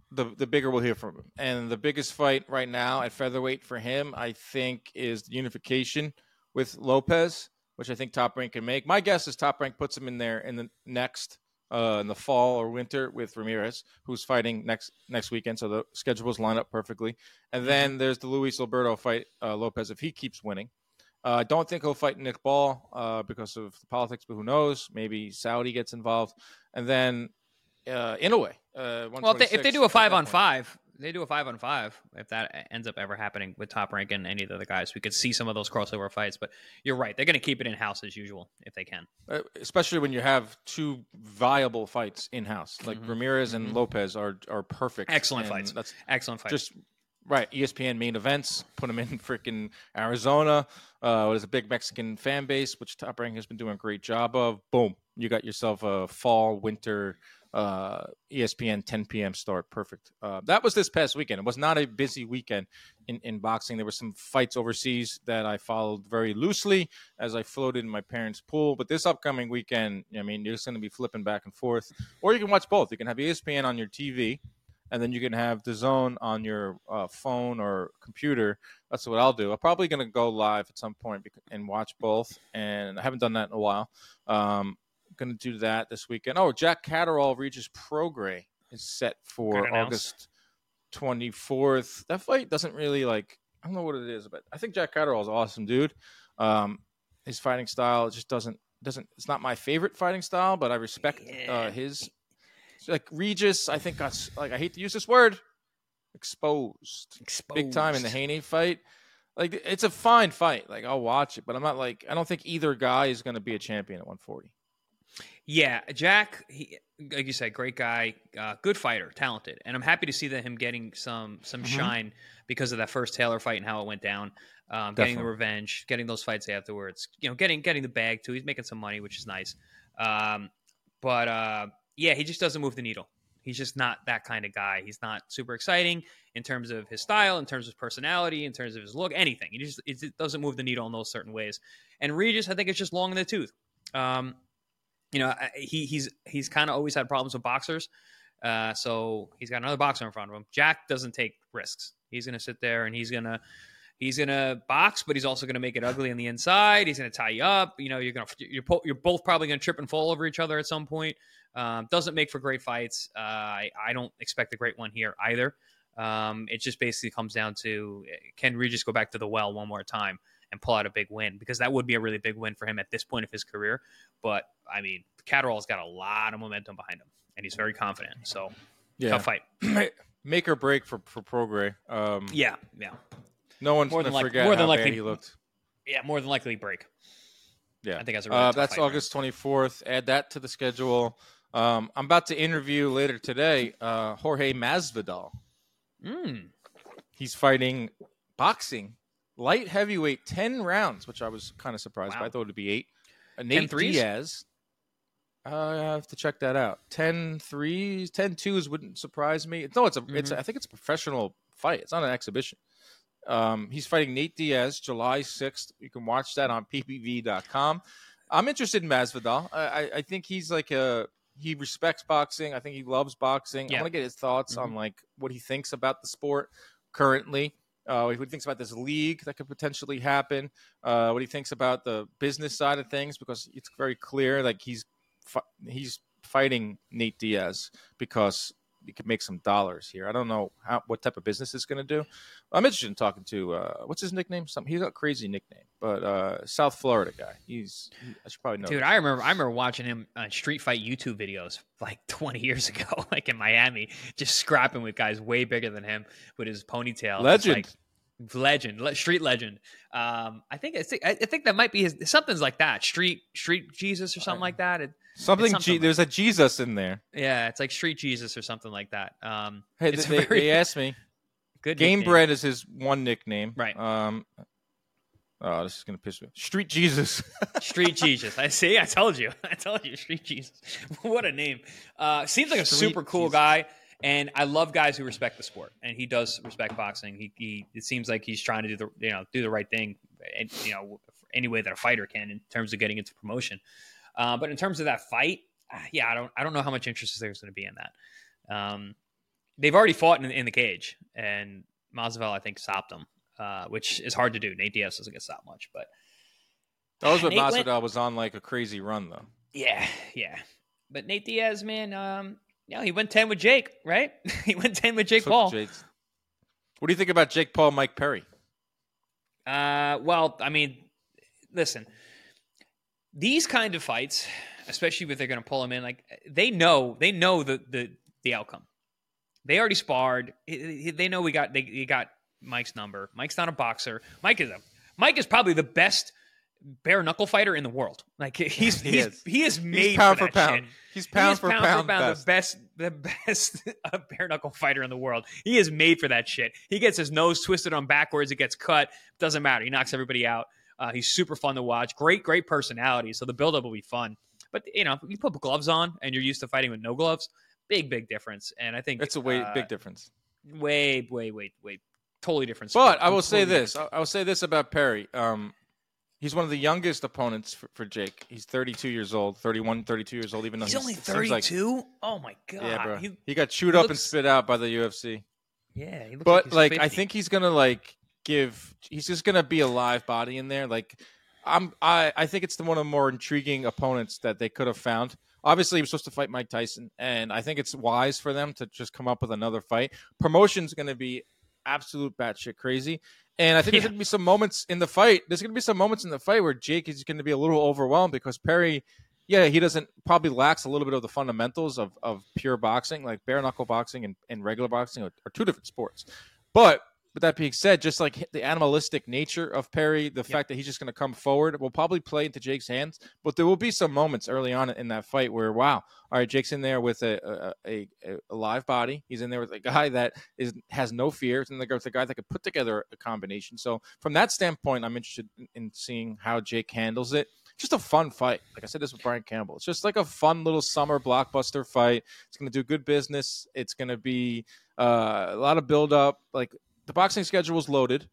the the bigger we'll hear from him. And the biggest fight right now at featherweight for him, I think, is the unification with Lopez, which I think Top Rank can make. My guess is Top Rank puts him in there in the next, uh, in the fall or winter with Ramirez, who's fighting next next weekend. So the schedules line up perfectly. And then there's the Luis Alberto fight, uh, Lopez, if he keeps winning. I uh, don't think he'll fight Nick Ball uh, because of the politics, but who knows? Maybe Saudi gets involved. And then uh, Inoue. Uh, well, if they, if they do a five on five, they do a five on five. If that ends up ever happening with Top Rank and any of the other guys, we could see some of those crossover fights. But you're right; they're going to keep it in house as usual if they can. Uh, especially when you have two viable fights in house, like mm-hmm. Ramirez and mm-hmm. Lopez are are perfect. Excellent fights. That's excellent fights. Just right. E S P N main events. Put them in freaking Arizona. Uh, there's a big Mexican fan base, which Top Rank has been doing a great job of. Boom, you got yourself a fall winter. Uh, E S P N ten p.m. start. Perfect. Uh, that was this past weekend. It was not a busy weekend in, in boxing. There were some fights overseas that I followed very loosely as I floated in my parents' pool. But this upcoming weekend, I mean, you're just going to be flipping back and forth. Or you can watch both. You can have E S P N on your T V, and then you can have DAZN on your uh, phone or computer. That's what I'll do. I'm probably going to go live at some point and watch both. And I haven't done that in a while. Um, going to do that this weekend. Oh, Jack Catterall, Regis Prograis is set for August twenty-fourth. That fight doesn't really like, I don't know what it is, but I think Jack Catterall is an awesome dude. Um, his fighting style just doesn't, doesn't, it's not my favorite fighting style, but I respect yeah. uh, his, like Regis, I think got, like, I hate to use this word, exposed. Exposed. Big time in the Haney fight. Like, it's a fine fight. Like, I'll watch it, but I'm not like, I don't think either guy is going to be a champion at one forty. Yeah, Jack, he, like you said, great guy, uh, good fighter, talented, and I'm happy to see that him getting some some mm-hmm. shine because of that first Taylor fight and how it went down, um, getting the revenge, getting those fights afterwards, you know, getting getting the bag too. He's making some money, which is nice. Um, but uh, yeah, he just doesn't move the needle. He's just not that kind of guy. He's not super exciting in terms of his style, in terms of his personality, in terms of his look, anything. He just it doesn't move the needle in those certain ways. And Regis, I think it's just long in the tooth. Um, You know, he he's he's kind of always had problems with boxers, uh, so he's got another boxer in front of him. Jack doesn't take risks. He's going to sit there and he's gonna he's gonna box, but he's also going to make it ugly on the inside. He's going to tie you up. You know, you're gonna you're po- you're both probably going to trip and fall over each other at some point. Um, doesn't make for great fights. Uh, I I don't expect a great one here either. Um, it just basically comes down to, can Regis go back to the well one more time and pull out a big win, because that would be a really big win for him at this point of his career. But I mean, Catterall's got a lot of momentum behind him, and he's very confident. So, yeah. Tough fight. Make or break for for Prograis. Um, yeah, yeah. No one's going to like, forget more how than likely, bad he looked. Yeah, more than likely break. Yeah, I think that's a really uh, tough that's fight, August twenty-fourth. Add that to the schedule. Um, I'm about to interview later today uh, Jorge Masvidal. Mm. He's fighting boxing. Light heavyweight, ten rounds, which I was kind of surprised wow. by. I thought it would be eight. Uh, Nate Diaz. Uh, I have to check that out. ten threes, ten twos wouldn't surprise me. No, it's a, mm-hmm. it's. A, I think it's a professional fight. It's not an exhibition. Um, he's fighting Nate Diaz, July sixth. You can watch that on P P V dot com. I'm interested in Masvidal. I, I, I think he's like a. He respects boxing. I think he loves boxing. Yeah. I want to get his thoughts mm-hmm. on like what he thinks about the sport currently. Uh, what he thinks about this league that could potentially happen. Uh, what he thinks about the business side of things, because it's very clear like he's fi- he's fighting Nate Diaz because he could make some dollars here. I don't know how what type of business it's going to do. I'm interested in talking to uh, what's his nickname? Some he's got a crazy nickname, but uh, South Florida guy. He's he, I should probably know. Dude, this. I remember I remember watching him on street fight YouTube videos like twenty years ago, like in Miami, just scrapping with guys way bigger than him with his ponytail. Legend. Like, legend, le- street legend. Um, I think I think I think that might be his. Something's like that. Street Street Jesus or something like that. It, something. something G- like there's a Jesus in there. Yeah, it's like Street Jesus or something like that. Um, hey, it's they, very, they asked me. Good. Game nickname. Bread is his one nickname. Right. Um. Oh, this is gonna piss me. Street Jesus. Street Jesus. I see. I told you. I told you. Street Jesus. What a name. Uh, seems like a Street super cool Jesus. guy. And I love guys who respect the sport, and he does respect boxing. He, he it seems like he's trying to do the you know do the right thing, and you know any way that a fighter can in terms of getting into promotion. Uh, but in terms of that fight, yeah, I don't I don't know how much interest there's going to be in that. Um, they've already fought in, in the cage, and Masvidal, I think, stopped him, uh, which is hard to do. Nate Diaz doesn't get stopped much, but that was what Nate Masvidal went, was on like a crazy run, though. Yeah, yeah. But Nate Diaz, man, um, you know, he went ten with Jake, right? he went ten with Jake Took Paul. Jake's. What do you think about Jake Paul, Mike Perry? Uh, well, I mean, listen, these kind of fights, especially if they're going to pull him in, like they know, they know the the the outcome. They already sparred. They know we got they, they got Mike's number. Mike's not a boxer. Mike is a Mike is probably the best bare knuckle fighter in the world. Like he's he he's is. he is made he's pound for, for that pound. Shit. He's pound, he is for, pound pound for pound best. the best the best uh, bare knuckle fighter in the world. He is made for that shit. He gets his nose twisted on backwards. It gets cut. Doesn't matter. He knocks everybody out. Uh, he's super fun to watch. Great, great personality. So the buildup will be fun. But you know, you put gloves on and you're used to fighting with no gloves. Big, big difference. And I think it's a way uh, big difference. Way, way, way, way, totally different. But sport. I will say Totally this. I, I will say this about Perry. Um, he's one of the youngest opponents for, for Jake. He's thirty-two years old, thirty-one, thirty-two years old. Even though he's, he's only thirty-two. Like, oh my god! Yeah, bro. He, he got chewed he up and looks, spit out by the U F C. Yeah, he looks but like, like he's I think he's gonna like give. He's just gonna be a live body in there. Like I'm. I I think it's the one of the more intriguing opponents that they could have found. Obviously, he was supposed to fight Mike Tyson, and I think it's wise for them to just come up with another fight. Promotion's going to be absolute batshit crazy, and I think Yeah. there's going to be some moments in the fight. There's going to be some moments in the fight where Jake is going to be a little overwhelmed because Perry, yeah, he doesn't probably lacks a little bit of the fundamentals of, of pure boxing, like bare knuckle boxing and, and regular boxing are, are two different sports. But with that being said, just like the animalistic nature of Perry, the yep. fact that he's just going to come forward will probably play into Jake's hands. But there will be some moments early on in that fight where, wow, all right, Jake's in there with a a, a, a live body. He's in there with a guy that is has no fear. He's in there with a guy that could put together a combination. So from that standpoint, I'm interested in, in seeing how Jake handles it. Just a fun fight. Like I said this with Brian Campbell. It's just like a fun little summer blockbuster fight. It's going to do good business. It's going to be uh, a lot of build-up. Like, the boxing schedule is loaded,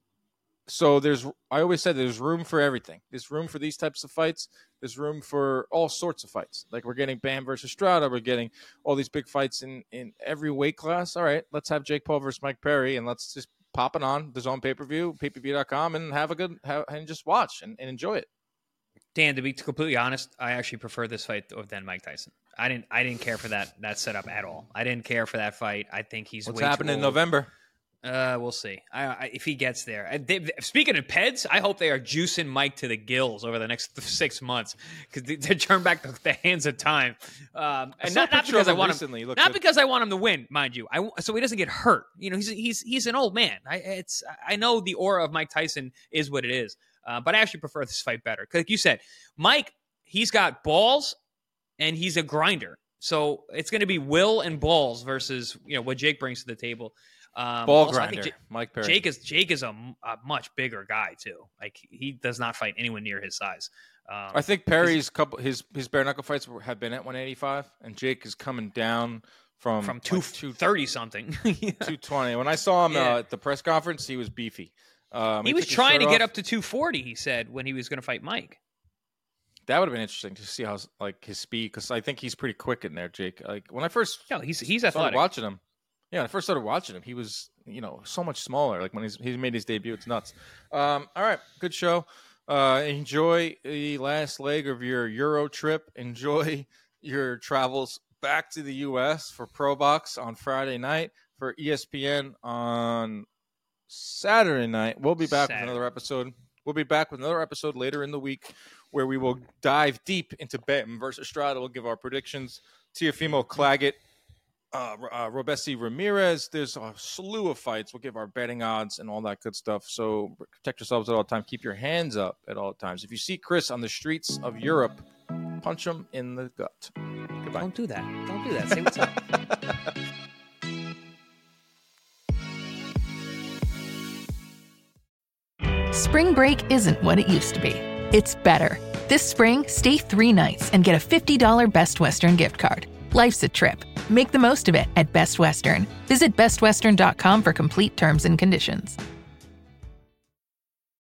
so there's. I always said there's room for everything. There's room for these types of fights. There's room for all sorts of fights. Like we're getting Bam versus Strada. We're getting all these big fights in, in every weight class. All right, let's have Jake Paul versus Mike Perry, and let's just pop it on the Zone pay-per-view, pay per view dot com, and have a good have, and just watch and, and enjoy it. Dan, to be completely honest, I actually prefer this fight than Mike Tyson. I didn't. I didn't care for that that setup at all. I didn't care for that fight. I think he's what's way happening too in old. November. Uh, we'll see. I, I, if he gets there. I, they, speaking of Peds, I hope they are juicing Mike to the gills over the next six months because they, they turn back the, the hands of time. Um, and not, not because I want him, not good. because I want him to win, mind you. I so he doesn't get hurt. You know, he's he's he's an old man. I it's I know the aura of Mike Tyson is what it is, uh, but I actually prefer this fight better. Like you said, Mike, he's got balls and he's a grinder. So it's going to be will and balls versus you know what Jake brings to the table. Um, Ball also, grinder, J- Mike Perry. Jake is Jake is a, a much bigger guy too. Like he does not fight anyone near his size. Um, I think Perry's couple his his bare knuckle fights have been at one eighty-five, and Jake is coming down from from two thirty something, two twenty. When I saw him yeah. uh, at the press conference, he was beefy. Um, he, he was trying to get off. up to two forty. He said when he was going to fight Mike. That would have been interesting to see how like his speed, because I think he's pretty quick in there, Jake. Like when I first no, he's he's started athletic. watching him. Yeah, when I first started watching him, he was, you know, so much smaller. Like when he's, he made his debut, it's nuts. Um, all right, good show. Uh, enjoy the last leg of your Euro trip. Enjoy your travels back to the U S for Pro Box on Friday night, for E S P N on Saturday night. We'll be back Saturday. with another episode. We'll be back with another episode later in the week where we will dive deep into Bam versus Strada. We'll give our predictions. Teofimo Claggett. Uh, uh, Robesi Ramirez. There's a slew of fights. We'll give our betting odds and all that good stuff. So protect yourselves at all times. Keep your hands up at all times. If you see Chris on the streets of Europe, punch him in the gut. Goodbye. Don't do that. Don't do that. Say what's up. Spring break isn't what it used to be. It's better. This spring, stay three nights and get a fifty dollars Best Western gift card. Life's a trip. Make the most of it at Best Western. Visit best western dot com for complete terms and conditions.